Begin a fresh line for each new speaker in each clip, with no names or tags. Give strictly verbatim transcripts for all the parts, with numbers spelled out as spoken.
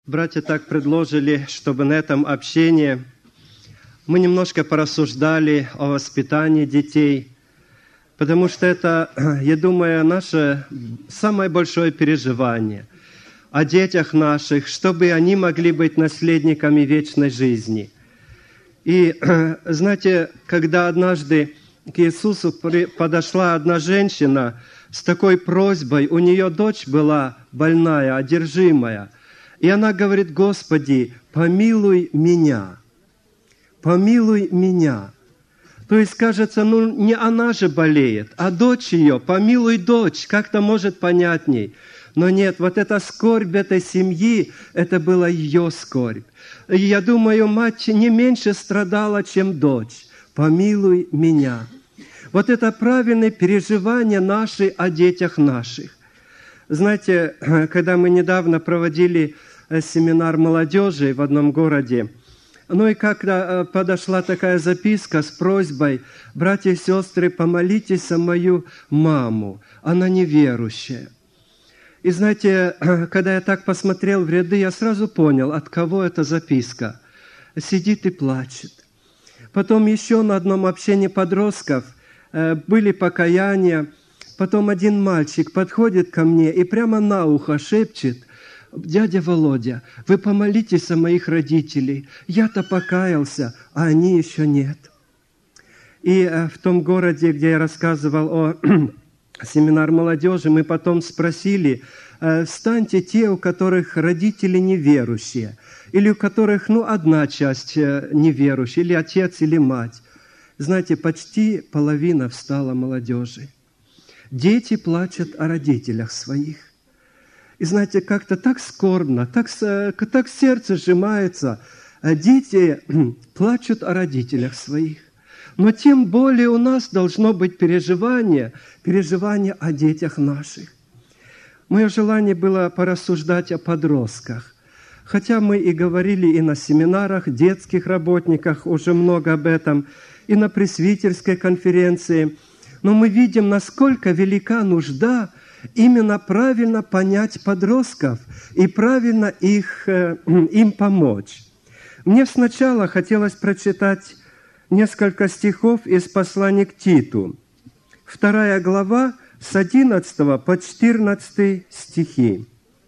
Братья так предложили, чтобы на этом общении мы немножко порассуждали о воспитании детей, потому что это, я думаю, наше самое большое переживание о детях наших, чтобы они могли быть наследниками вечной жизни. И, знаете, когда однажды к Иисусу подошла одна женщина с такой просьбой, у нее дочь была больная, одержимая, и она говорит: «Господи, помилуй меня, помилуй меня». То есть, кажется, ну не она же болеет, а дочь ее, помилуй дочь, как-то может понятней. Но нет, вот эта скорбь этой семьи, это была ее скорбь. И я думаю, мать не меньше страдала, чем дочь. Помилуй меня. Вот это правильное переживание наши о детях наших. Знаете, когда мы недавно проводили семинар молодежи в одном городе, ну и как-то подошла такая записка с просьбой: «Братья и сестры, помолитесь за мою маму, она неверующая». И знаете, когда я так посмотрел в ряды, я сразу понял, от кого эта записка. Сидит и плачет. Потом еще на одном общении подростков были покаяния. Потом один мальчик подходит ко мне и прямо на ухо шепчет: «Дядя Володя, вы помолитесь за моих родителей. Я-то покаялся, а они еще нет». И в том городе, где я рассказывал о семинар молодежи, мы потом спросили: встаньте те, у которых родители неверующие, или у которых, ну, одна часть неверующая, или отец, или мать. Знаете, почти половина встала молодежи. Дети плачут о родителях своих. И знаете, как-то так скорбно, так, так сердце сжимается. Дети плачут о родителях своих. Но тем более у нас должно быть переживание, переживание о детях наших. Мое желание было порассуждать о подростках. Хотя мы и говорили и на семинарах, детских работниках, уже много об этом, и на пресвитерской конференции. Но мы видим, насколько велика нужда именно правильно понять подростков и правильно их, им помочь. Мне сначала хотелось прочитать несколько стихов из послания к Титу. Вторая глава с одиннадцатого по четырнадцатый стихи.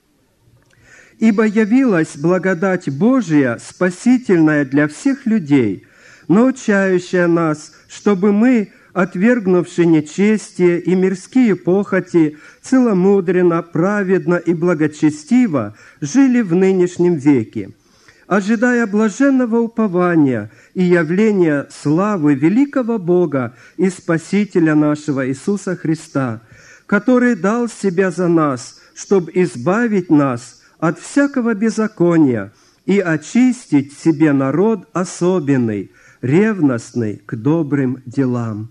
«Ибо явилась благодать Божия, спасительная для всех людей, научающая нас, чтобы мы, отвергнувши нечестие и мирские похоти, целомудренно, праведно и благочестиво жили в нынешнем веке, ожидая блаженного упования и явления славы великого Бога и Спасителя нашего Иисуса Христа, который дал себя за нас, чтобы избавить нас от всякого беззакония и очистить себе народ особенный, ревностный к добрым делам».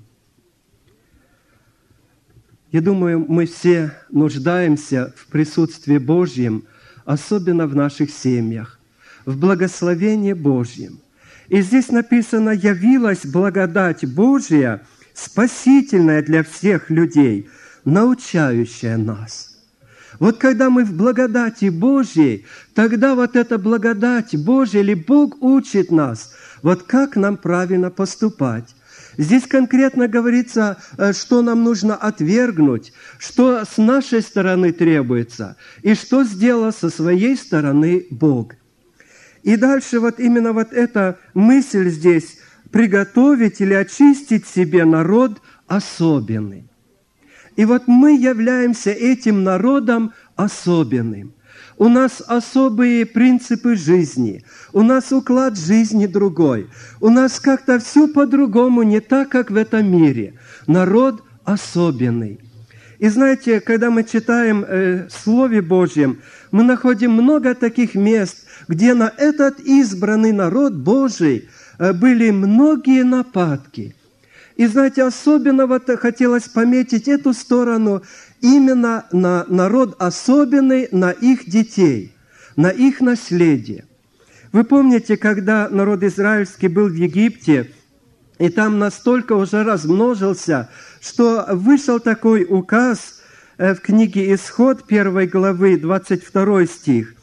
Я думаю, мы все нуждаемся в присутствии Божьем, особенно в наших семьях, в благословении Божьем. И здесь написано: «Явилась благодать Божия, спасительная для всех людей, научающая нас». Вот когда мы в благодати Божьей, тогда вот эта благодать Божья, или Бог учит нас, вот как нам правильно поступать. Здесь конкретно говорится, что нам нужно отвергнуть, что с нашей стороны требуется, и что сделал со своей стороны Бог. И дальше вот именно вот эта мысль здесь: приготовить или очистить себе народ особенный. И вот мы являемся этим народом особенным. У нас особые принципы жизни, у нас уклад жизни другой, у нас как-то все по-другому, не так, как в этом мире. Народ особенный. И знаете, когда мы читаем э, в Слове Божьем, мы находим много таких мест, где на этот избранный народ Божий э, были многие нападки. И знаете, особенно вот хотелось пометить эту сторону именно на народ особенный, на их детей, на их наследие. Вы помните, когда народ израильский был в Египте, и там настолько уже размножился, что вышел такой указ в книге «Исход» первой главы, двадцать второй стих.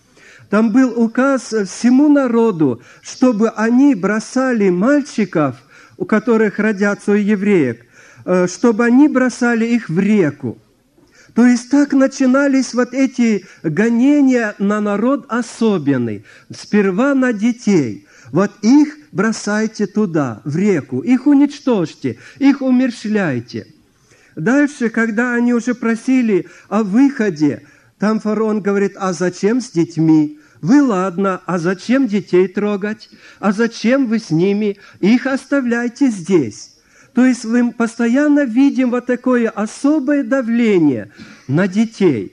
Там был указ всему народу, чтобы они бросали мальчиков, у которых родятся у евреек, чтобы они бросали их в реку. То есть так начинались вот эти гонения на народ особенный. Сперва на детей. Вот их бросайте туда, в реку, их уничтожьте, их умерщвляйте. Дальше, когда они уже просили о выходе, там фараон говорит: а зачем с детьми? Вы, ладно, а зачем детей трогать? А зачем вы с ними? Их оставляйте здесь. То есть мы постоянно видим вот такое особое давление на детей.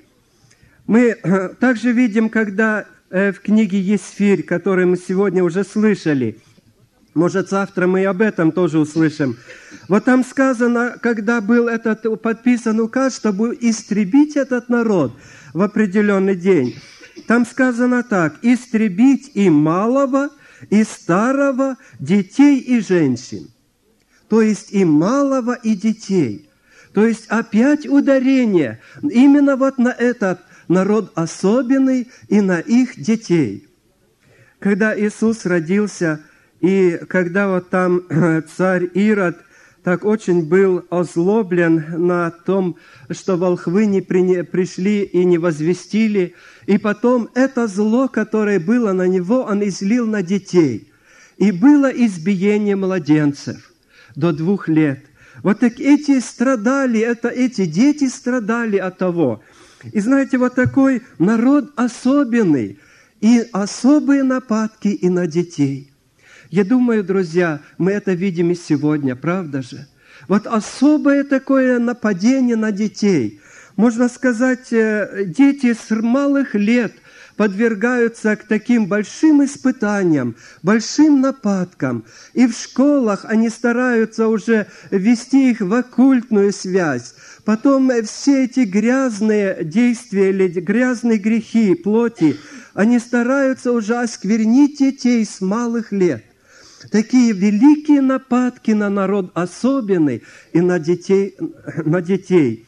Мы также видим, когда в книге «Есфирь», которую мы сегодня уже слышали, может, завтра мы и об этом тоже услышим. Вот там сказано, когда был этот подписан указ, чтобы истребить этот народ в определенный день. Там сказано так: истребить и малого, и старого, детей и женщин. То есть и малого, и детей. То есть опять ударение именно вот на этот народ особенный и на их детей. Когда Иисус родился, и когда вот там царь Ирод так очень был озлоблен на том, что волхвы не пришли и не возвестили, и потом это зло, которое было на него, он излил на детей. И было избиение младенцев до двух лет. Вот так эти страдали, это эти дети страдали от того. И знаете, вот такой народ особенный, и особые нападки и на детей. Я думаю, друзья, мы это видим и сегодня, правда же? Вот особое такое нападение на детей. Можно сказать, дети с малых лет подвергаются к таким большим испытаниям, большим нападкам. И в школах они стараются уже ввести их в оккультную связь. Потом все эти грязные действия или грязные грехи плоти, они стараются уже осквернить детей с малых лет. Такие великие нападки на народ особенный и на детей, на детей.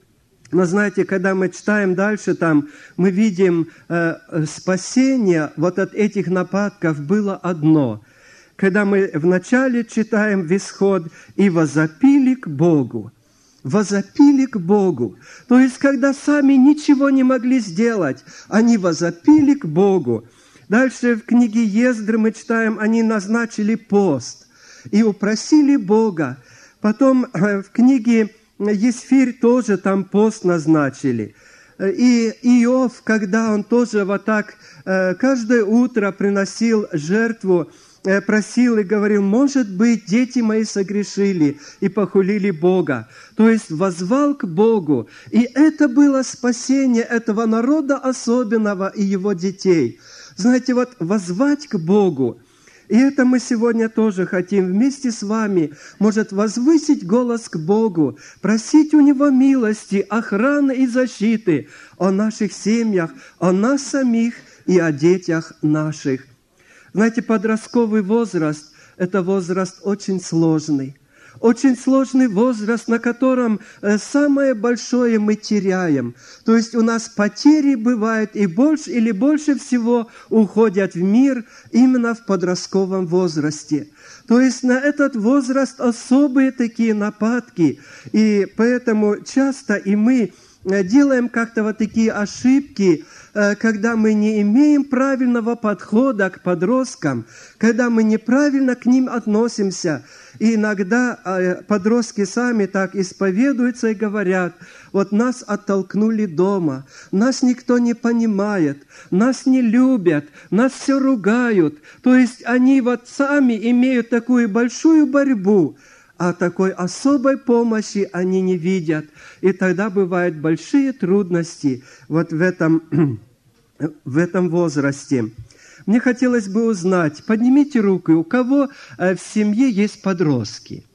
Но знаете, когда мы читаем дальше, там мы видим э, спасение вот от этих нападков было одно. Когда мы вначале читаем в Исход: «И возопили к Богу». Возопили к Богу. То есть, когда сами ничего не могли сделать, они возопили к Богу. Дальше в книге Ездры мы читаем, они назначили пост и упросили Бога. Потом в книге Есфирь тоже там пост назначили. И Иов, когда он тоже вот так каждое утро приносил жертву, просил и говорил: может быть, дети мои согрешили и похулили Бога. То есть воззвал к Богу. И это было спасение этого народа особенного и его детей. Знаете, вот воззвать к Богу. И это мы сегодня тоже хотим вместе с вами, может, возвысить голос к Богу, просить у Него милости, охраны и защиты о наших семьях, о нас самих и о детях наших. Знаете, подростковый возраст – это возраст очень сложный. Очень сложный возраст, на котором самое большое мы теряем. То есть у нас потери бывают и больше или больше всего уходят в мир именно в подростковом возрасте. То есть на этот возраст особые такие нападки. И поэтому часто и мы делаем как-то вот такие ошибки, когда мы не имеем правильного подхода к подросткам, когда мы неправильно к ним относимся. И иногда подростки сами так исповедуются и говорят: вот нас оттолкнули дома, нас никто не понимает, нас не любят, нас все ругают. То есть они вот сами имеют такую большую борьбу, а такой особой помощи они не видят. И тогда бывают большие трудности вот в этом, в этом возрасте. Мне хотелось бы узнать, поднимите руку, у кого в семье есть подростки?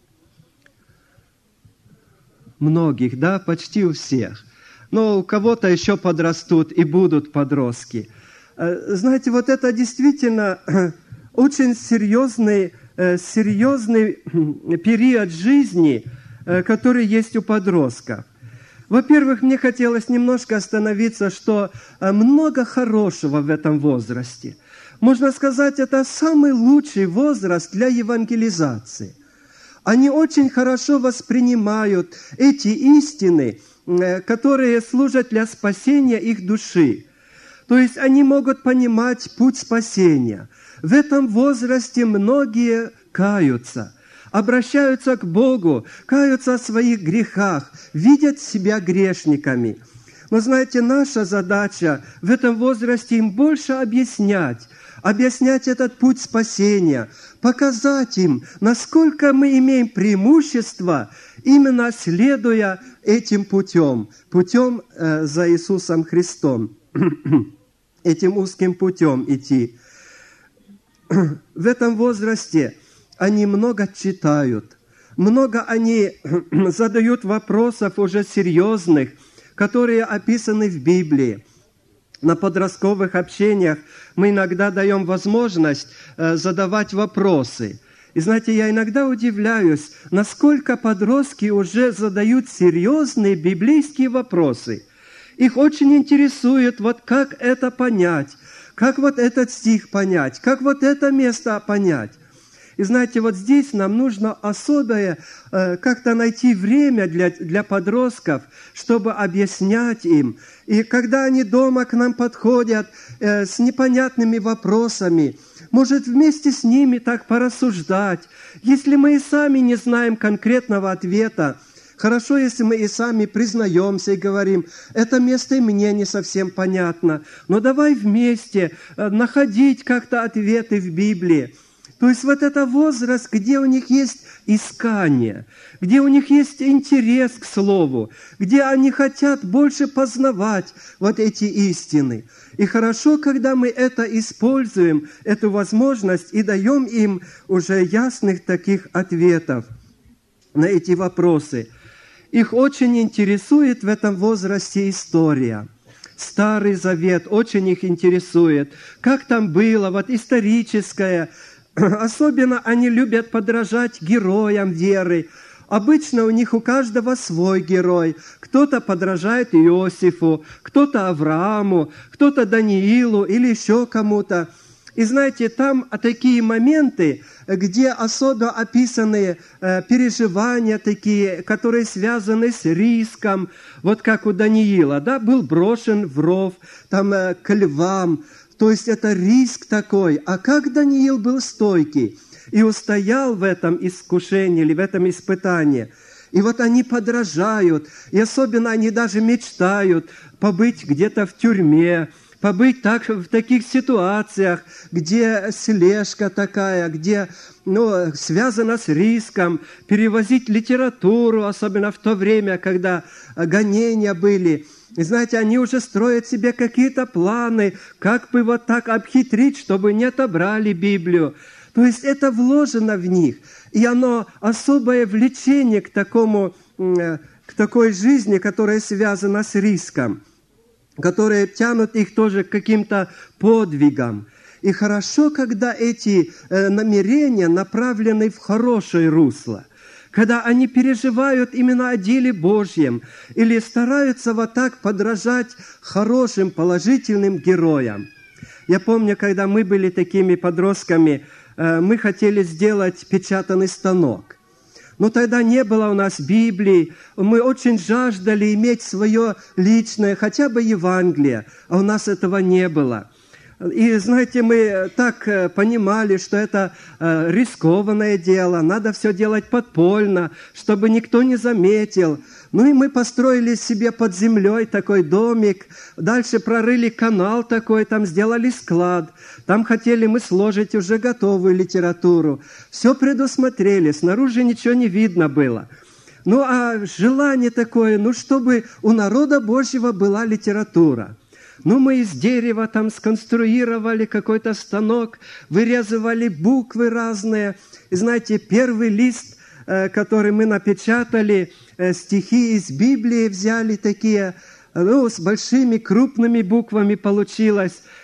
Многих, да, почти у всех. Но у кого-то еще подрастут и будут подростки. Знаете, вот это действительно очень серьезный, серьезный период жизни, который есть у подростков. Во-первых, мне хотелось немножко остановиться, что много хорошего в этом возрасте. Можно сказать, это самый лучший возраст для евангелизации. Они очень хорошо воспринимают эти истины, которые служат для спасения их души. То есть они могут понимать путь спасения. В этом возрасте многие каются, обращаются к Богу, каются о своих грехах, видят себя грешниками. Но знаете, наша задача в этом возрасте им больше объяснять, объяснять этот путь спасения, показать им, насколько мы имеем преимущество, именно следуя этим путем, путем э, за Иисусом Христом, этим узким путем идти. В этом возрасте они много читают, много они задают вопросов уже серьезных, которые описаны в Библии. На подростковых общениях мы иногда даем возможность э, задавать вопросы. И знаете, я иногда удивляюсь, насколько подростки уже задают серьезные библейские вопросы. Их очень интересует, вот как это понять, как вот этот стих понять, как вот это место понять. И знаете, вот здесь нам нужно особое э, как-то найти время для, для подростков, чтобы объяснять им. И когда они дома к нам подходят э, с непонятными вопросами, может вместе с ними так порассуждать. Если мы и сами не знаем конкретного ответа, хорошо, если мы и сами признаемся и говорим, это место и мне не совсем понятно, но давай вместе э, находить как-то ответы в Библии. То есть вот это возраст, где у них есть искание, где у них есть интерес к Слову, где они хотят больше познавать вот эти истины. И хорошо, когда мы это используем, эту возможность, и даем им уже ясных таких ответов на эти вопросы. Их очень интересует в этом возрасте история. Старый Завет очень их интересует. Как там было, вот историческое. Особенно они любят подражать героям веры. Обычно у них у каждого свой герой. Кто-то подражает Иосифу, кто-то Аврааму, кто-то Даниилу или еще кому-то. И знаете, там такие моменты, где особо описаны э, переживания такие, которые связаны с риском, вот как у Даниила, да, был брошен в ров, там э, к львам. То есть это риск такой. А как Даниил был стойкий и устоял в этом искушении или в этом испытании. И вот они подражают, и особенно они даже мечтают побыть где-то в тюрьме, побыть так, в таких ситуациях, где слежка такая, где ну, связано с риском, перевозить литературу, особенно в то время, когда гонения были. И знаете, они уже строят себе какие-то планы, как бы вот так обхитрить, чтобы не отобрали Библию. То есть это вложено в них. И оно особое влечение к такому, к такой жизни, которая связана с риском, которые тянут их тоже к каким-то подвигам. И хорошо, когда эти намерения направлены в хорошее русло. Когда они переживают именно о деле Божьем или стараются вот так подражать хорошим, положительным героям. Я помню, когда мы были такими подростками, мы хотели сделать печатный станок. Но тогда не было у нас Библии, мы очень жаждали иметь свое личное, хотя бы Евангелие, а у нас этого не было. И, знаете, мы так понимали, что это рискованное дело, надо все делать подпольно, чтобы никто не заметил. Ну и мы построили себе под землей такой домик, дальше прорыли канал такой, там сделали склад, там хотели мы сложить уже готовую литературу. Все предусмотрели, снаружи ничего не видно было. Ну а желание такое, ну чтобы у народа Божьего была литература. Ну, мы из дерева там сконструировали какой-то станок, вырезывали буквы разные. И знаете, первый лист, который мы напечатали, стихи из Библии взяли такие, ну, с большими крупными буквами получилось.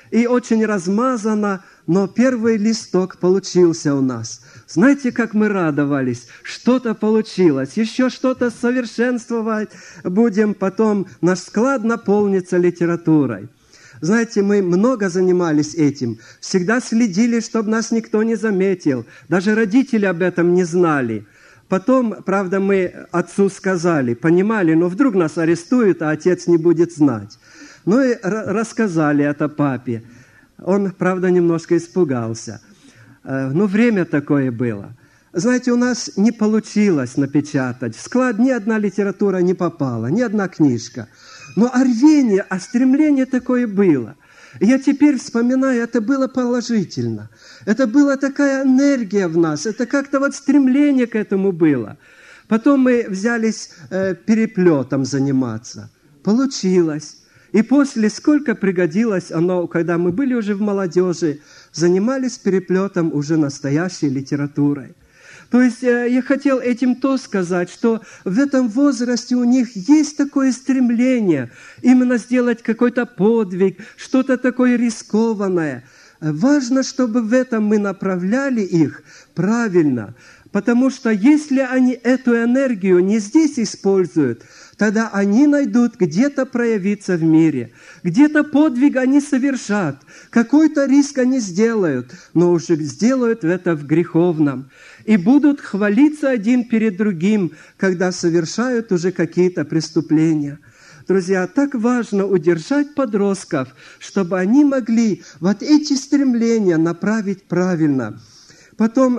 и очень размазано, но первый листок получился у нас. Знаете, как мы радовались? Что-то получилось, еще что-то совершенствовать будем, потом наш склад наполнится литературой. Знаете, мы много занимались этим, всегда следили, чтобы нас никто не заметил. Даже родители об этом не знали. Потом, правда, мы отцу сказали, понимали, но вдруг нас арестуют, а отец не будет знать. Ну и рассказали это папе. Он, правда, немножко испугался. Ну, время такое было. Знаете, у нас не получилось напечатать. В склад ни одна литература не попала, ни одна книжка. Но а рвение, а стремление такое было. И я теперь вспоминаю, это было положительно. Это была такая энергия в нас, это как-то вот стремление к этому было. Потом мы взялись э, переплетом заниматься. Получилось. И после, сколько пригодилось оно, когда мы были уже в молодежи, занимались переплетом уже настоящей литературой. То есть я хотел этим то сказать, что в этом возрасте у них есть такое стремление именно сделать какой-то подвиг, что-то такое рискованное. Важно, чтобы в этом мы направляли их правильно, потому что если они эту энергию не здесь используют, тогда они найдут где-то проявиться в мире, где-то подвиг они совершат, какой-то риск они сделают, но уже сделают это в греховном. И будут хвалиться один перед другим, когда совершают уже какие-то преступления. Друзья, так важно удержать подростков, чтобы они могли вот эти стремления направить правильно. Потом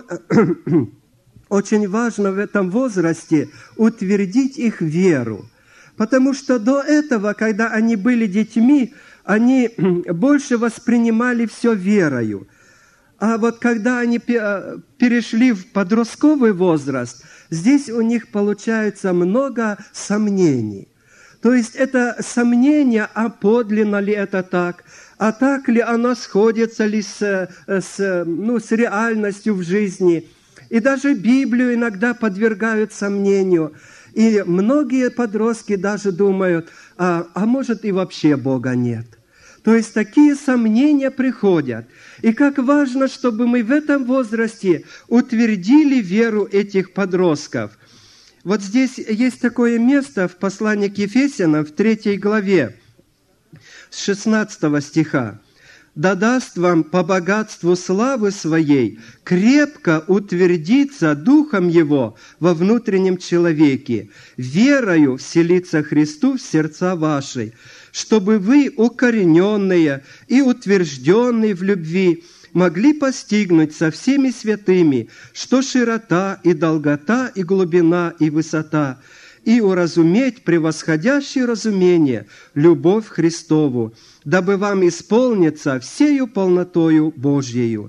очень важно в этом возрасте утвердить их веру. Потому что до этого, когда они были детьми, они больше воспринимали все верою. А вот когда они перешли в подростковый возраст, здесь у них получается много сомнений. То есть это сомнение, а подлинно ли это так, а так ли оно сходится ли с, с, ну, с реальностью в жизни. И даже Библию иногда подвергают сомнению. И многие подростки даже думают, а, а может и вообще Бога нет. То есть такие сомнения приходят. И как важно, чтобы мы в этом возрасте утвердили веру этих подростков. Вот здесь есть такое место в послании к Ефесянам, в третьей главе, с шестнадцатого стиха. «Да даст вам по богатству славы Своей крепко утвердиться Духом Его во внутреннем человеке, верою вселиться Христу в сердца ваши, чтобы вы, укорененные и утвержденные в любви, могли постигнуть со всеми святыми, что широта и долгота и глубина и высота, и уразуметь превосходящее разумение любовь Христову, дабы вам исполниться всею полнотою Божьею».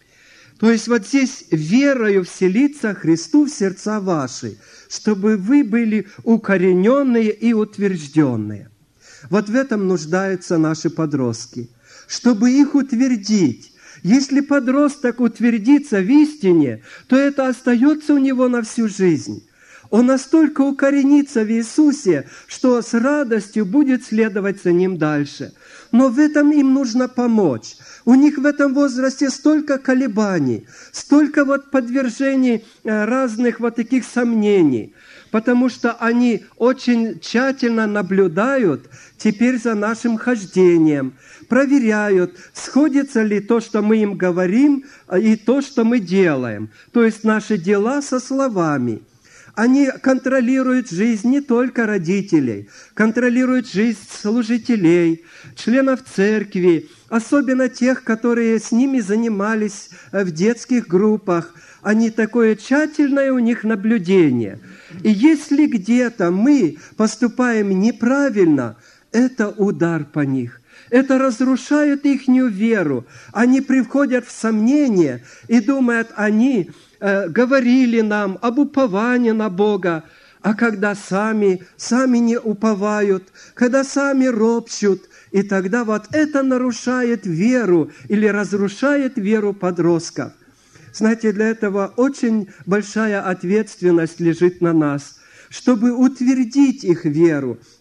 То есть вот здесь верою вселиться Христу в сердца ваши, чтобы вы были укорененные и утвержденные. Вот в этом нуждаются наши подростки, чтобы их утвердить. Если подросток утвердится в истине, то это остается у него на всю жизнь. Он настолько укоренится в Иисусе, что с радостью будет следовать за Ним дальше. Но в этом им нужно помочь. У них в этом возрасте столько колебаний, столько вот подвержений разных вот таких сомнений, потому что они очень тщательно наблюдают теперь за нашим хождением, проверяют, сходится ли то, что мы им говорим, и то, что мы делаем, то есть наши дела со словами. Они контролируют жизнь не только родителей, контролируют жизнь служителей, членов церкви, особенно тех, которые с ними занимались в детских группах. Они такое тщательное у них наблюдение. И если где-то мы поступаем неправильно, это удар по них. Это разрушает ихнюю веру. Они приходят в сомнение и думают, они э, говорили нам об уповании на Бога, а когда сами, сами не уповают, когда сами ропщут, и тогда вот это нарушает веру или разрушает веру подростков. Знаете, для этого очень большая ответственность лежит на нас, чтобы утвердить их веру.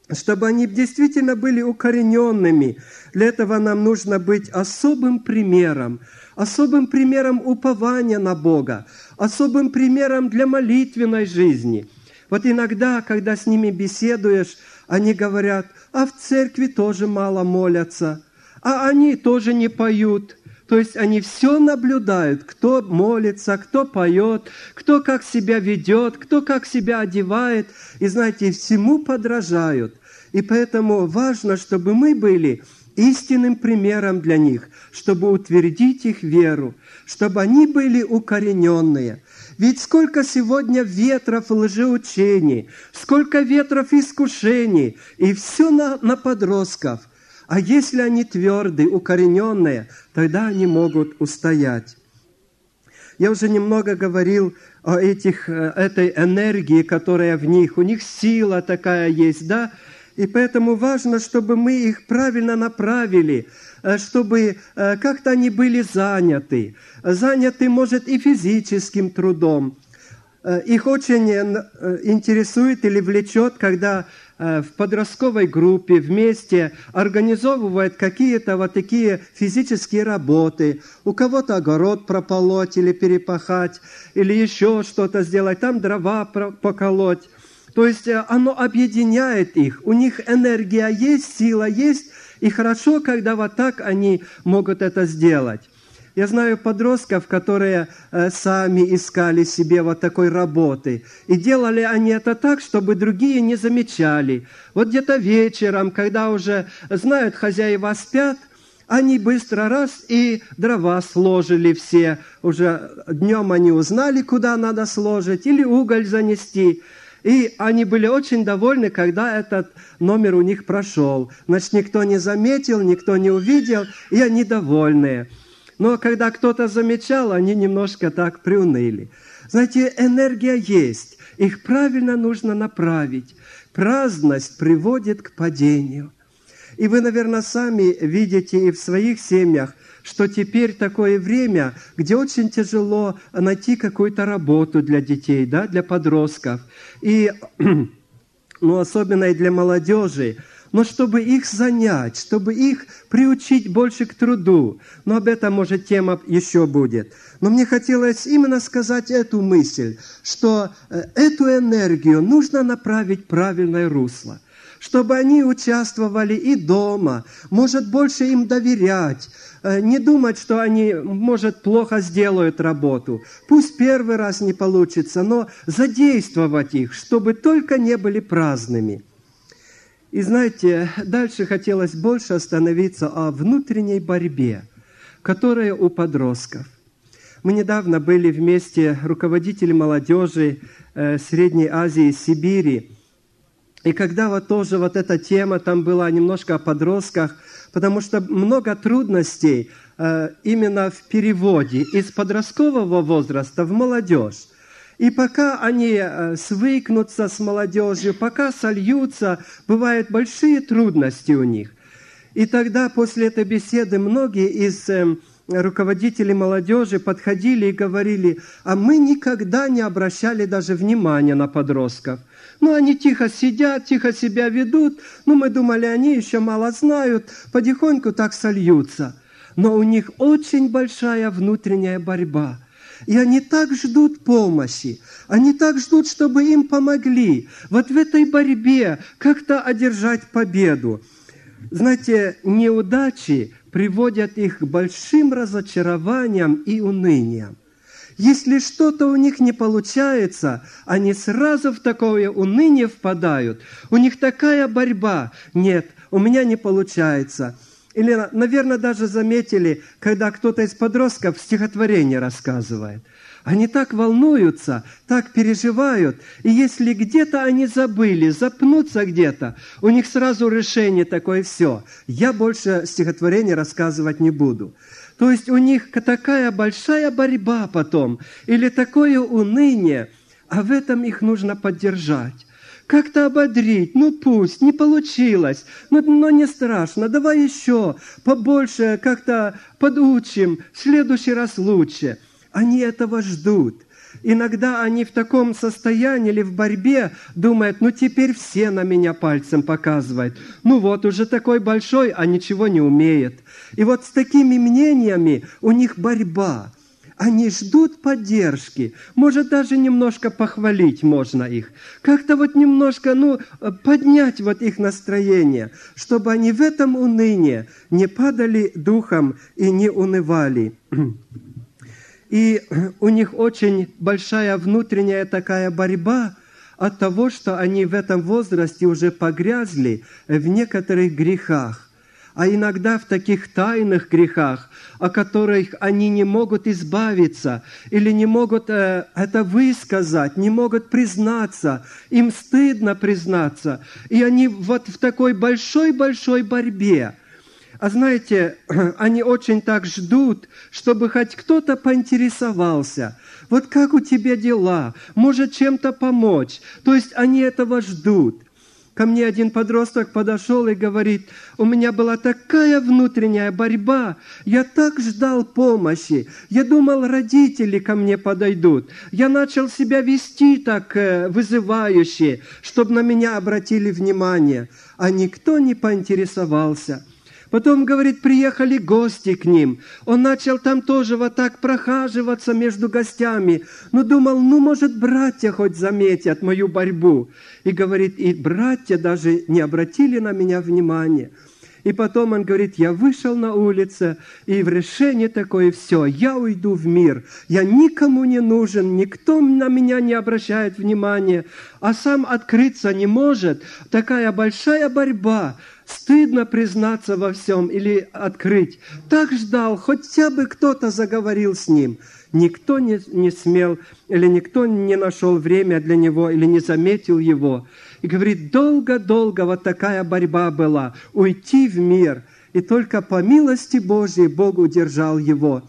чтобы они действительно были укорененными. Для этого нам нужно быть особым примером, особым примером упования на Бога, особым примером для молитвенной жизни. Вот иногда, когда с ними беседуешь, они говорят: а в церкви тоже мало молятся, а они тоже не поют. То есть они все наблюдают, кто молится, кто поет, кто как себя ведет, кто как себя одевает. И знаете, всему подражают. И поэтому важно, чтобы мы были истинным примером для них, чтобы утвердить их веру, чтобы они были укорененные. Ведь сколько сегодня ветров лжеучений, сколько ветров искушений, и все на, на подростков. А если они твердые, укорененные, тогда они могут устоять. Я уже немного говорил о этих, этой энергии, которая в них. У них сила такая есть, да? И поэтому важно, чтобы мы их правильно направили, чтобы как-то они были заняты. Заняты, может, и физическим трудом. Их очень интересует или влечет, когда в подростковой группе вместе организовывают какие-то вот такие физические работы. У кого-то огород прополоть или перепахать, или еще что-то сделать, там дрова поколоть. То есть оно объединяет их, у них энергия есть, сила есть, и хорошо, когда вот так они могут это сделать. Я знаю подростков, которые э, сами искали себе вот такой работы. И делали они это так, чтобы другие не замечали. Вот где-то вечером, когда уже знают, хозяева спят, они быстро раз и дрова сложили все. Уже днем они узнали, куда надо сложить, или уголь занести. И они были очень довольны, когда этот номер у них прошел. Значит, никто не заметил, никто не увидел, и они довольные. Но когда кто-то замечал, они немножко так приуныли. Знаете, энергия есть, их правильно нужно направить. Праздность приводит к падению. И вы, наверное, сами видите и в своих семьях, что теперь такое время, где очень тяжело найти какую-то работу для детей, да, для подростков. И, ну, особенно и для молодежи. Но чтобы их занять, чтобы их приучить больше к труду. Но об этом, может, тема еще будет. Но мне хотелось именно сказать эту мысль, что эту энергию нужно направить в правильное русло. Чтобы они участвовали и дома, может, больше им доверять, не думать, что они, может, плохо сделают работу. Пусть первый раз не получится, но задействовать их, чтобы только не были праздными. И знаете, дальше хотелось больше остановиться о внутренней борьбе, которая у подростков. Мы недавно были вместе, руководители молодежи э, Средней Азии, Сибири. И когда вот тоже вот эта тема там была немножко о подростках, потому что много трудностей э, именно в переводе из подросткового возраста в молодежь. И пока они свыкнутся с молодежью, пока сольются, бывают большие трудности у них. И тогда после этой беседы многие из руководителей молодежи подходили и говорили: а мы никогда не обращали даже внимания на подростков. Ну, они тихо сидят, тихо себя ведут, ну, мы думали, они еще мало знают, потихоньку так сольются. Но у них очень большая внутренняя борьба. И они так ждут помощи, они так ждут, чтобы им помогли вот в этой борьбе как-то одержать победу. Знаете, неудачи приводят их к большим разочарованиям и уныниям. Если что-то у них не получается, они сразу в такое уныние впадают. У них такая борьба. Нет, у меня не получается. Или, наверное, даже заметили, когда кто-то из подростков стихотворение рассказывает. Они так волнуются, так переживают, и если где-то они забыли, запнуться где-то, у них сразу решение такое: все, я больше стихотворение рассказывать не буду. То есть у них такая большая борьба потом, или такое уныние, а в этом их нужно поддержать. Как-то ободрить, ну пусть, не получилось, но, но не страшно, давай еще, побольше как-то подучим, в следующий раз лучше. Они этого ждут. иногда они в таком состоянии или в борьбе думают, ну теперь все на меня пальцем показывают. Ну вот, уже такой большой, а ничего не умеет. И вот с такими мнениями у них борьба. Они ждут поддержки. Может, даже немножко похвалить можно их. Как-то вот немножко, ну, поднять вот их настроение, чтобы они в этом унынии не падали духом и не унывали. И у них очень большая внутренняя такая борьба от того, что они в этом возрасте уже погрязли в некоторых грехах. А иногда в таких тайных грехах, о которых они не могут избавиться или не могут э, это высказать, не могут признаться, им стыдно признаться. И они вот в такой большой-большой борьбе. А знаете, они очень так ждут, чтобы хоть кто-то поинтересовался. Вот как у тебя дела? Может, чем-то помочь? То есть они этого ждут. Ко мне один подросток подошел и говорит, у меня была такая внутренняя борьба, я так ждал помощи, я думал, родители ко мне подойдут. Я начал себя вести так вызывающе, чтобы на меня обратили внимание, а никто не поинтересовался. Потом, говорит, приехали гости к ним. Он начал там тоже вот так прохаживаться между гостями. Ну, думал, ну, может, братья хоть заметят мою борьбу. И, говорит, и братья даже не обратили на меня внимания. И потом он говорит, я вышел на улицу, и в решении такое все, я уйду в мир. Я никому не нужен, никто на меня не обращает внимания, а сам открыться не может. Такая большая борьба. Стыдно признаться во всем или открыть. Так ждал, хотя бы кто-то заговорил с ним. Никто не, не смел, или никто не нашел время для него, или не заметил его. И говорит, долго-долго вот такая борьба была, уйти в мир. И только по милости Божьей Бог удержал его.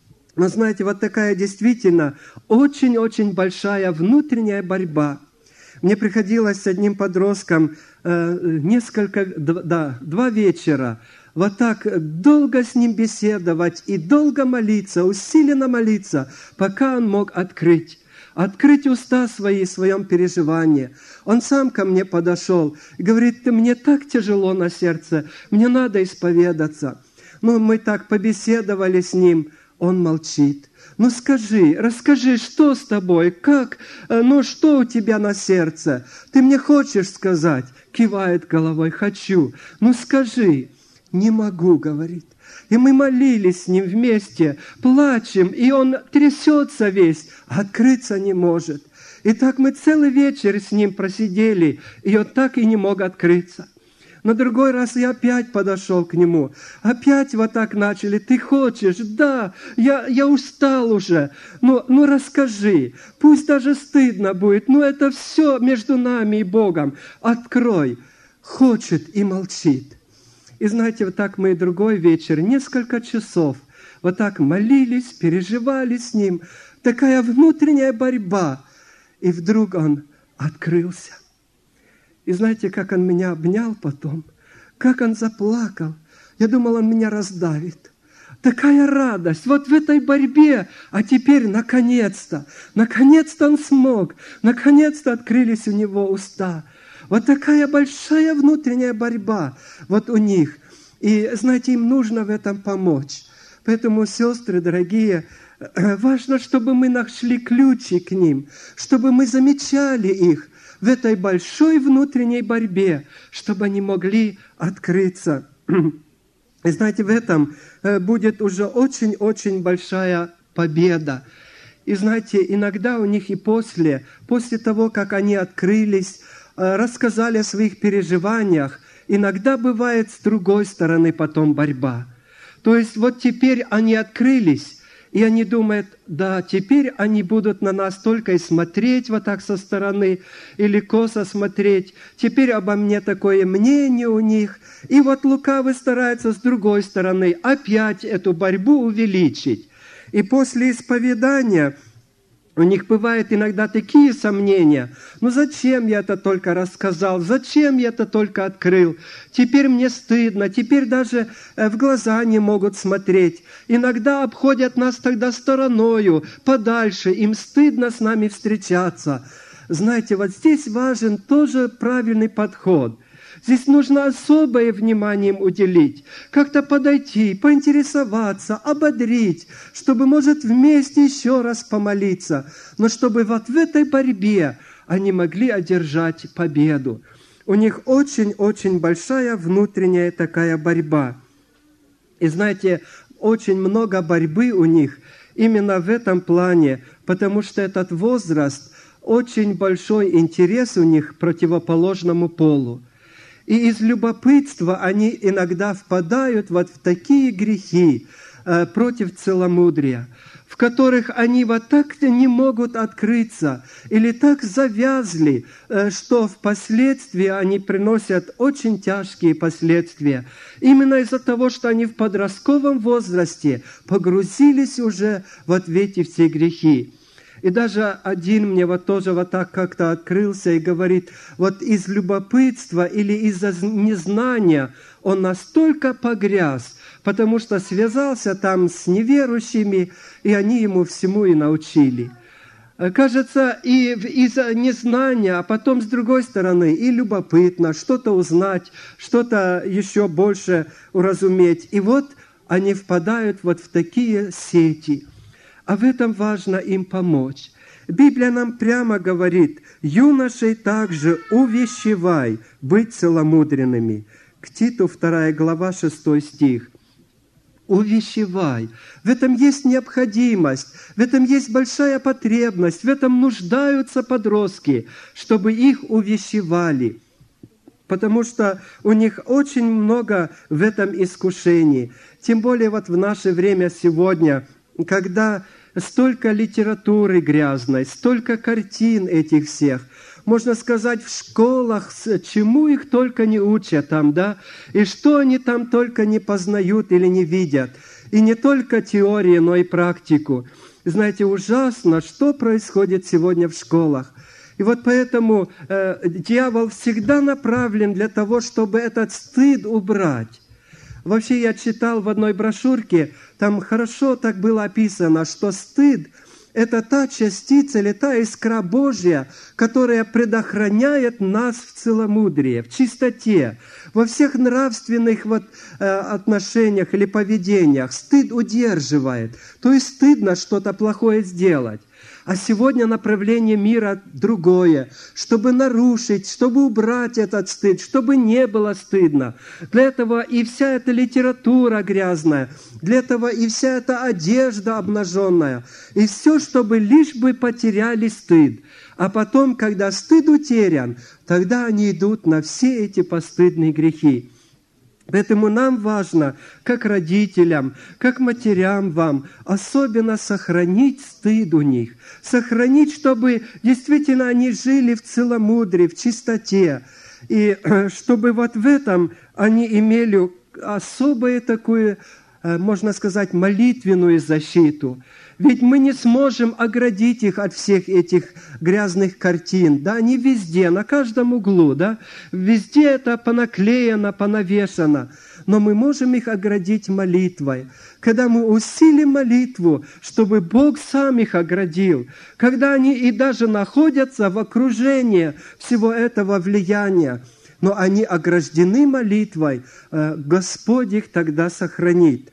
Но знаете, вот такая действительно очень-очень большая внутренняя борьба. Мне приходилось с одним подростком э, несколько, да, два вечера вот так долго с ним беседовать и долго молиться, усиленно молиться, пока он мог открыть. Открыть уста свои в своем переживании. Он сам ко мне подошел и говорит, ты мне так тяжело на сердце, мне надо исповедаться. Ну, мы так побеседовали с ним, он молчит. Ну скажи, расскажи, что с тобой, как, ну что у тебя на сердце? Ты мне хочешь сказать? Кивает головой, хочу. Ну скажи. Не могу, говорит. И мы молились с ним вместе, плачем, и он трясется весь, а открыться не может. И так мы целый вечер с ним просидели, и он так и не мог открыться. На другой раз я опять подошел к нему. Опять вот так начали. Ты хочешь? Да, я, я устал уже. Ну, ну расскажи. Пусть даже стыдно будет. Но это все между нами и Богом. Открой. Хочет и молчит. И знаете, вот так мы и другой вечер, несколько часов, вот так молились, переживали с ним. Такая внутренняя борьба. И вдруг он открылся. И знаете, как он меня обнял потом, как он заплакал. Я думал, он меня раздавит. Такая радость, вот в этой борьбе, а теперь наконец-то, наконец-то он смог, наконец-то открылись у него уста. Вот такая большая внутренняя борьба вот у них. И, знаете, им нужно в этом помочь. Поэтому, сестры дорогие, важно, чтобы мы нашли ключи к ним, чтобы мы замечали их в этой большой внутренней борьбе, чтобы они могли открыться. И знаете, в этом будет уже очень-очень большая победа. И знаете, иногда у них и после, после того, как они открылись, рассказали о своих переживаниях, иногда бывает с другой стороны потом борьба. То есть вот теперь они открылись, и они думают, да, теперь они будут на нас только и смотреть вот так со стороны, или косо смотреть. Теперь обо мне такое мнение у них. И вот лукавый старается с другой стороны опять эту борьбу увеличить. И после исповедания У них бывают иногда такие сомнения. Ну зачем я это только рассказал? Зачем я это только открыл? Теперь мне стыдно, теперь даже в глаза не могут смотреть. Иногда обходят нас тогда стороною, подальше. Им стыдно с нами встречаться. Знаете, вот здесь важен тоже правильный подход. Здесь нужно особое внимание им уделить, как-то подойти, поинтересоваться, ободрить, чтобы, может, вместе еще раз помолиться, но чтобы вот в этой борьбе они могли одержать победу. У них очень-очень большая внутренняя такая борьба. И знаете, очень много борьбы у них именно в этом плане, потому что этот возраст, очень большой интерес у них к противоположному полу. И из любопытства они иногда впадают вот в такие грехи э, против целомудрия, в которых они вот так не могут открыться или так завязли, э, что впоследствии они приносят очень тяжкие последствия. Именно из-за того, что они в подростковом возрасте погрузились уже вот в эти все грехи. И даже один мне вот тоже вот так как-то открылся и говорит, вот из любопытства или из-за незнания он настолько погряз, потому что связался там с неверующими, и они ему всему и научили. Кажется, и из-за незнания, а потом с другой стороны, и любопытно что-то узнать, что-то еще больше уразуметь. И вот они впадают вот в такие сети. А в этом важно им помочь. Библия нам прямо говорит, юношей также увещевай быть целомудренными. К Титу вторая глава, шестой стих. Увещевай. В этом есть необходимость, в этом есть большая потребность, в этом нуждаются подростки, чтобы их увещевали. Потому что у них очень много в этом искушений. Тем более вот в наше время сегодня, когда столько литературы грязной, столько картин этих всех. Можно сказать, в школах, чему их только не учат там, да? И что они там только не познают или не видят. И не только теорию, но и практику. Знаете, ужасно, что происходит сегодня в школах. И вот поэтому э, дьявол всегда направлен для того, чтобы этот стыд убрать. Вообще я читал в одной брошюрке, там хорошо так было описано, что стыд – это та частица или та искра Божья, которая предохраняет нас в целомудрии, в чистоте, во всех нравственных вот, э, отношениях или поведениях. Стыд удерживает, то есть стыдно что-то плохое сделать. А сегодня направление мира другое, чтобы нарушить, чтобы убрать этот стыд, чтобы не было стыдно. Для этого и вся эта литература грязная, для этого и вся эта одежда обнаженная, и все, чтобы лишь бы потеряли стыд. А потом, когда стыд утерян, тогда они идут на все эти постыдные грехи. Поэтому нам важно, как родителям, как матерям вам, особенно сохранить стыд у них. Сохранить, чтобы действительно они жили в целомудрии, в чистоте. И чтобы вот в этом они имели особую такую, можно сказать, молитвенную защиту. Ведь мы не сможем оградить их от всех этих грязных картин. Да, они везде, на каждом углу, да. Везде это понаклеено, понавешено. Но мы можем их оградить молитвой. Когда мы усилим молитву, чтобы Бог сам их оградил. Когда они и даже находятся в окружении всего этого влияния. Но они ограждены молитвой, Господь их тогда сохранит.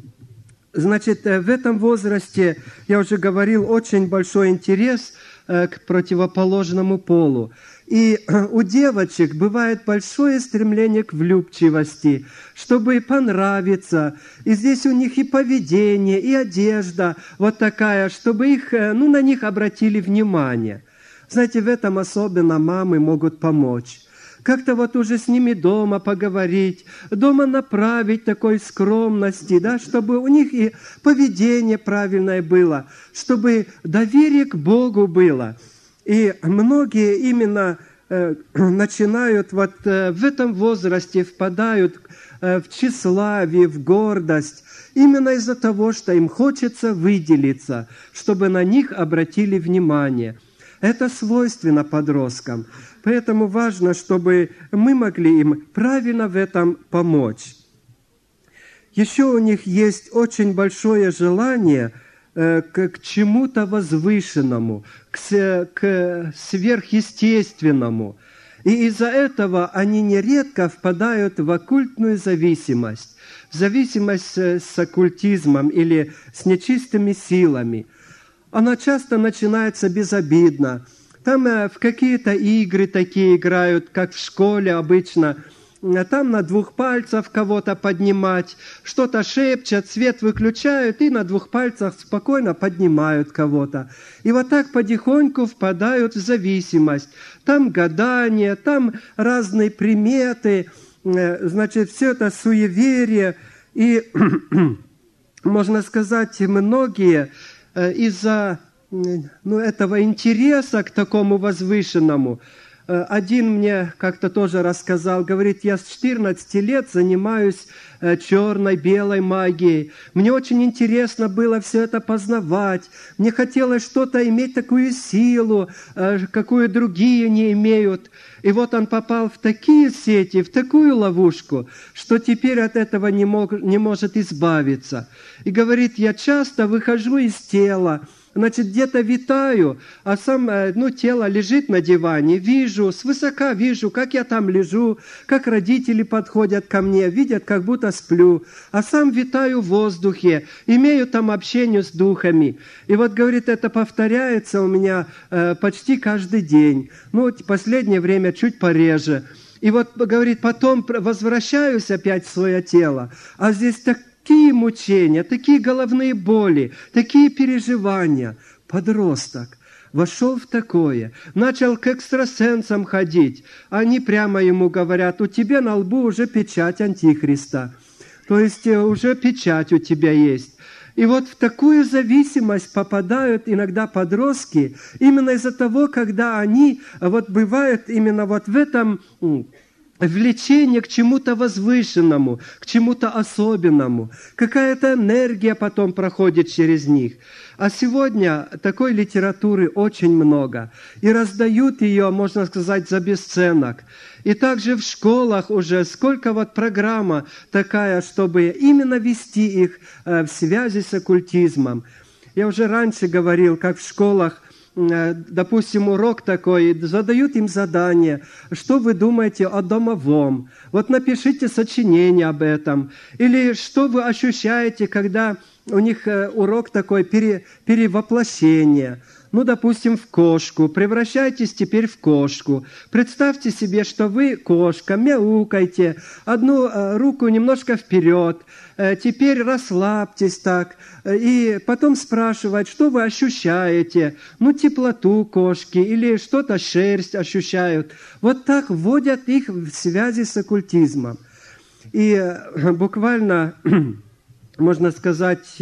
Значит, в этом возрасте, я уже говорил, очень большой интерес к противоположному полу. И у девочек бывает большое стремление к влюбчивости, чтобы понравиться. И здесь у них и поведение, и одежда вот такая, чтобы их, ну, на них обратили внимание. Знаете, в этом особенно мамы могут помочь. Как-то вот уже с ними дома поговорить, дома направить такой скромности, да, чтобы у них и поведение правильное было, чтобы доверие к Богу было. И многие именно э, начинают вот э, в этом возрасте впадают э, в тщеславие, в гордость. Именно из-за того, что им хочется выделиться, чтобы на них обратили внимание. Это свойственно подросткам. Поэтому важно, чтобы мы могли им правильно в этом помочь. Еще у них есть очень большое желание э, к, к чему-то возвышенному, к, к сверхъестественному. И из-за этого они нередко впадают в оккультную зависимость, в зависимость с оккультизмом или с нечистыми силами. Она часто начинается безобидно. Там в какие-то игры такие играют, как в школе обычно. Там на двух пальцах кого-то поднимать, что-то шепчут, свет выключают и на двух пальцах спокойно поднимают кого-то. И вот так потихоньку впадают в зависимость. Там гадания, там разные приметы, значит, все это суеверие. И, можно сказать, многие из-за ну, этого интереса к такому возвышенному. Один мне как-то тоже рассказал, говорит, я с четырнадцати лет занимаюсь черной, белой магией. Мне очень интересно было все это познавать. Мне хотелось что-то иметь, такую силу, какую другие не имеют. И вот он попал в такие сети, в такую ловушку, что теперь от этого не, мог, не может избавиться. И говорит, я часто выхожу из тела, значит, где-то витаю, а сам, ну, тело лежит на диване, вижу, свысока вижу, как я там лежу, как родители подходят ко мне, видят, как будто сплю, а сам витаю в воздухе, имею там общение с духами. И вот, говорит, это повторяется у меня э, почти каждый день, ну, в последнее время чуть пореже. И вот, говорит, потом возвращаюсь опять в свое тело, а здесь так такие мучения, такие головные боли, такие переживания. Подросток вошел в такое, начал к экстрасенсам ходить. Они прямо ему говорят, у тебя на лбу уже печать Антихриста. То есть уже печать у тебя есть. И вот в такую зависимость попадают иногда подростки именно из-за того, когда они вот бывают именно вот в этом влечение к чему-то возвышенному, к чему-то особенному. Какая-то энергия потом проходит через них. А сегодня такой литературы очень много. И раздают ее, можно сказать, за бесценок. И также в школах уже сколько вот программа такая, чтобы именно вести их в связи с оккультизмом. Я уже раньше говорил, как в школах, допустим, урок такой, задают им задание, что вы думаете о домовом? Вот напишите сочинение об этом. Или что вы ощущаете, когда у них урок такой, пере, перевоплощение. Ну, допустим, в кошку. Превращайтесь теперь в кошку. Представьте себе, что вы кошка, мяукайте, одну руку немножко вперед. Теперь расслабьтесь так. И потом спрашивать, что вы ощущаете. Ну, теплоту кошки или что-то шерсть ощущают. Вот так вводят их в связи с оккультизмом. И буквально, можно сказать,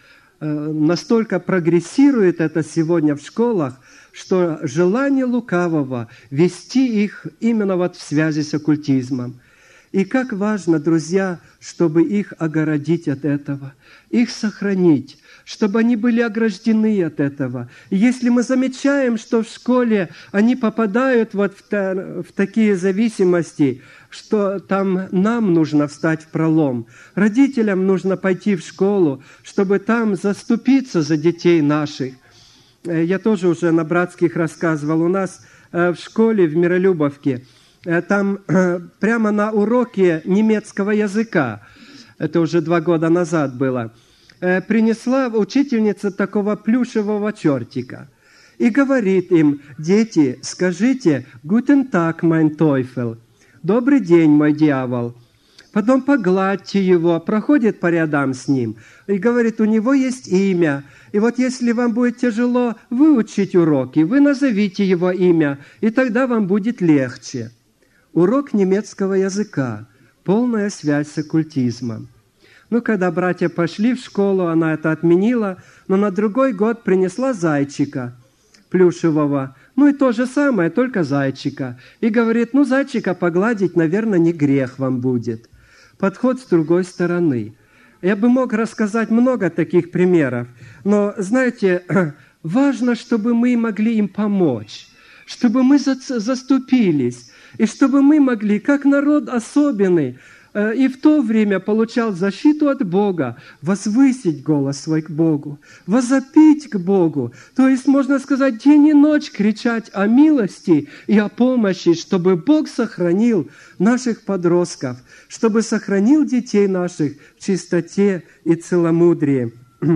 настолько прогрессирует это сегодня в школах, что желание лукавого вести их именно вот в связи с оккультизмом. И как важно, друзья, чтобы их огородить от этого, их сохранить, чтобы они были ограждены от этого. И если мы замечаем, что в школе они попадают вот в, та, в такие зависимости, что там нам нужно встать в пролом, родителям нужно пойти в школу, чтобы там заступиться за детей наших. Я тоже уже на братских рассказывал. У нас в школе в Миролюбовке там прямо на уроке немецкого языка, это уже два года назад было, принесла учительница такого плюшевого чертика и говорит им: дети, скажите «Guten Tag, mein Teufel», «Добрый день, мой дьявол». Потом погладьте его, проходит по рядам с ним и говорит, у него есть имя. И вот если вам будет тяжело выучить уроки, вы назовите его имя, и тогда вам будет легче. Урок немецкого языка, полная связь с оккультизмом. Ну, когда братья пошли в школу, она это отменила, но на другой год принесла зайчика плюшевого. Ну и то же самое, только зайчика. И говорит, ну, зайчика погладить, наверное, не грех вам будет. Подход с другой стороны. я бы мог рассказать много таких примеров, но, знаете, важно, чтобы мы могли им помочь, чтобы мы заступились, и чтобы мы могли, как народ особенный, и в то время получал защиту от Бога, возвысить голос свой к Богу, возопить к Богу. То есть, можно сказать, день и ночь кричать о милости и о помощи, чтобы Бог сохранил наших подростков, чтобы сохранил детей наших в чистоте и целомудрии.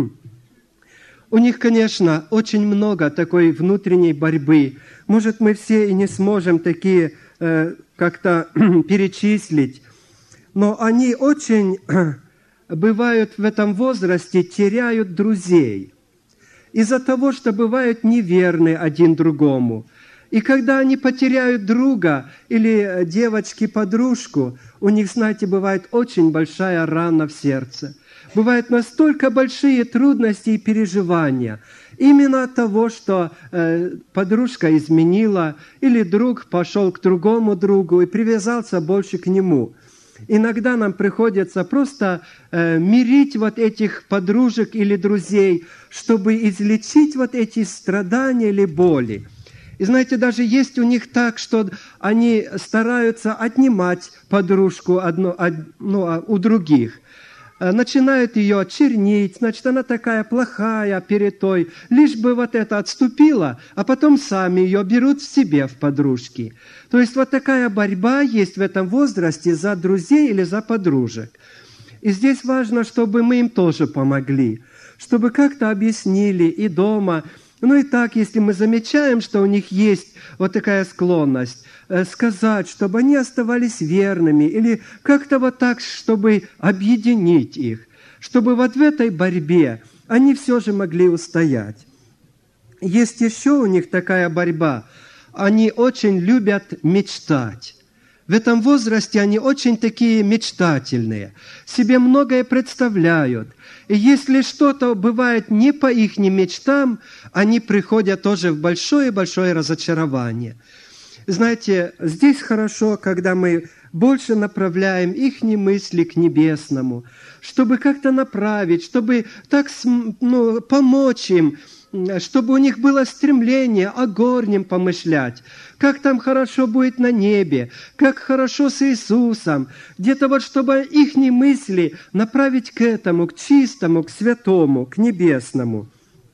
У них, конечно, очень много такой внутренней борьбы. Может, мы все и не сможем такие э, как-то перечислить, но они очень, бывают в этом возрасте, теряют друзей. Из-за того, что бывают неверны один другому. И когда они потеряют друга или девочки-подружку, у них, знаете, бывает очень большая рана в сердце. Бывают настолько большие трудности и переживания. Именно от того, что э, подружка изменила, или друг пошел к другому другу и привязался больше к нему. Иногда нам приходится просто э, мирить вот этих подружек или друзей, чтобы излечить вот эти страдания или боли. И знаете, даже есть у них так, что они стараются отнимать подружку одну, од, ну, у других. Начинают ее чернить, значит, она такая плохая перед той, лишь бы вот это отступила, а потом сами ее берут в себе в подружки. То есть вот такая борьба есть в этом возрасте за друзей или за подружек. И здесь важно, чтобы мы им тоже помогли, чтобы как-то объяснили и дома. Ну и так, если мы замечаем, что у них есть вот такая склонность, сказать, чтобы они оставались верными, или как-то вот так, чтобы объединить их, чтобы вот в этой борьбе они все же могли устоять. Есть еще у них такая борьба. Они очень любят мечтать. В этом возрасте они очень такие мечтательные, себе многое представляют. И если что-то бывает не по их мечтам, они приходят тоже в большое-большое разочарование. Знаете, здесь хорошо, когда мы больше направляем их мысли к небесному, чтобы как-то направить, чтобы так ну, помочь им, чтобы у них было стремление о горнем помышлять, как там хорошо будет на небе, как хорошо с Иисусом, где-то вот чтобы их мысли направить к этому, к чистому, к святому, к небесному.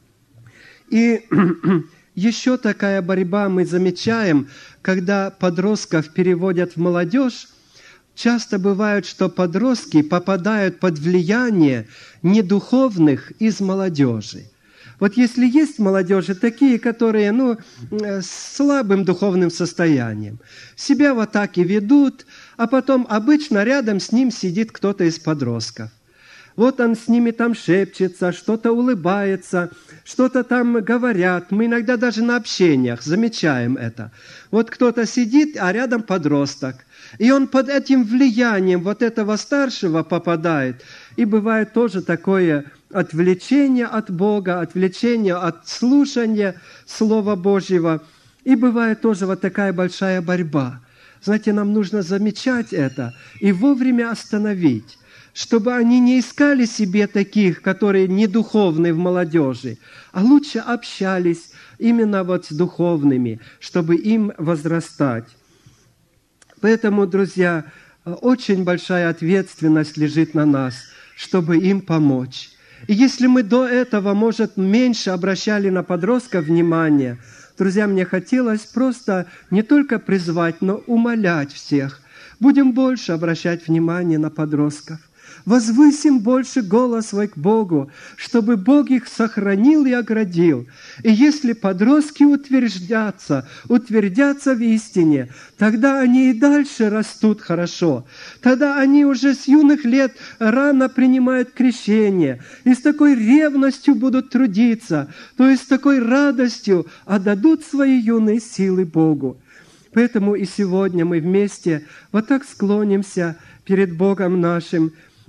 И еще такая борьба мы замечаем, когда подростков переводят в молодежь. Часто бывает, что подростки попадают под влияние недуховных из молодежи. Вот если есть в молодежи такие, которые, ну, с слабым духовным состоянием, себя вот так и ведут, а потом обычно рядом с ним сидит кто-то из подростков. Вот он с ними там шепчется, что-то улыбается, что-то там говорят. Мы иногда даже на общениях замечаем это. Вот кто-то сидит, а рядом подросток. И он под этим влиянием вот этого старшего попадает. И бывает тоже такое отвлечение от Бога, отвлечение от слушания Слова Божьего. И бывает тоже вот такая большая борьба. Знаете, нам нужно замечать это и вовремя остановить, чтобы они не искали себе таких, которые не духовные в молодежи, а лучше общались именно вот с духовными, чтобы им возрастать. Поэтому, друзья, очень большая ответственность лежит на нас, чтобы им помочь. И если мы до этого, может, меньше обращали на подростков внимание, друзья, мне хотелось просто не только призвать, но умолять всех. Будем больше обращать внимание на подростков. Возвысим больше голос свой к Богу, чтобы Бог их сохранил и оградил. И если подростки утвердятся, утвердятся в истине, тогда они и дальше растут хорошо. Тогда они уже с юных лет рано принимают крещение и с такой ревностью будут трудиться, то есть с такой радостью отдадут свои юные силы Богу. Поэтому и сегодня мы вместе вот так склонимся перед Богом нашим,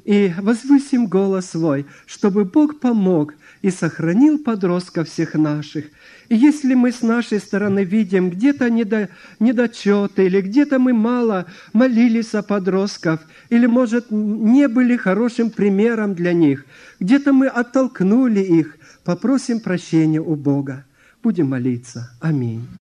и возвысим голос свой, чтобы Бог помог и сохранил подростков всех наших. И если мы с нашей стороны видим где-то недо, недочеты, или где-то мы мало молились о подростках, или, может, не были хорошим примером для них, где-то мы оттолкнули их, попросим прощения у Бога. Будем молиться. Аминь.